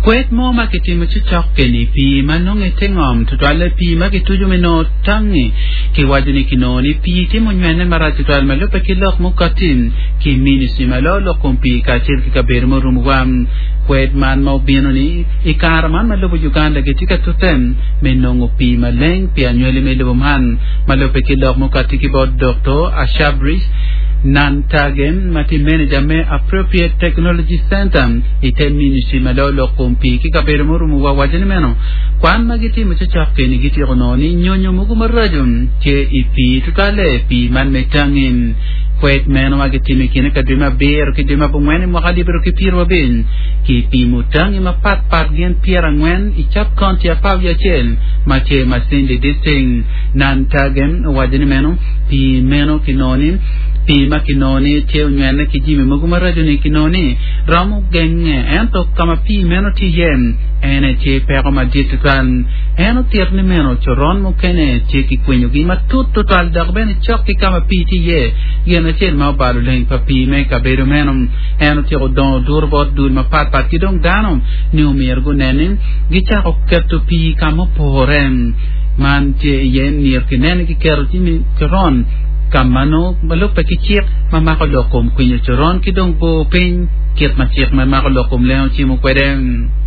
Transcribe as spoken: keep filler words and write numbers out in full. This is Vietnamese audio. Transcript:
Quét mò mà cái tim chứ chọc cái này pi mà nó nghe thấy ngòm tụi tôi lấy pi mà cái tôi dùng nó tăng nè cái qua cho nên cái nó đi pi thì mình nghe nên mà ra tụi tôi mà lúc cái lọc một cái tin cái mini sim mà lo lọc công pi cái chiếc cái bể mà rum quam quét man mau biến nó ní cái car man mà lúc bây giờ cái cái chiếc cái tụi tem mình nó ngô pi mà lên pi anh nhớ mình lúc man mà lúc cái lọc một cái cái bot doctor Ashabris Nantagem mati manager me appropriate technology center ite ministry malo lo kompi ki kapere mo rumuwa wajani meno kwan magiti mo chachap ke ni giti ono ni nyonyo mo kumarajum ke ipi tukale pi man metangin kwet meno magiti me kine kadima ber ke dima bumweni mo kalibro ke pirwa bin ki pi mutangi mapat pat gen pirangwen ichap konti apavya chen mache masinde disting Nantagem wajani meno pi meno kinoni pi makinoni teo nyana kijime magumara jone kinoni ramu genge ento kama pi meno ti yen ene che pero ma ditukan eno tierne meno choron mo kene che ki kwenyo gi matut total dagben chokki kama pi ti ye yena chen ma balu len pa pi me ka beru meno eno ti odon durbot dul ma pat pat ki dong danom new mergo nenin gicha ko kertu pi kama poren man che yen nir kinen ki kerti mi choron kamano maluk pa kichik mamako lokom kunya choron kidong bo pen kiet machik mamako lokom leo chimo kweden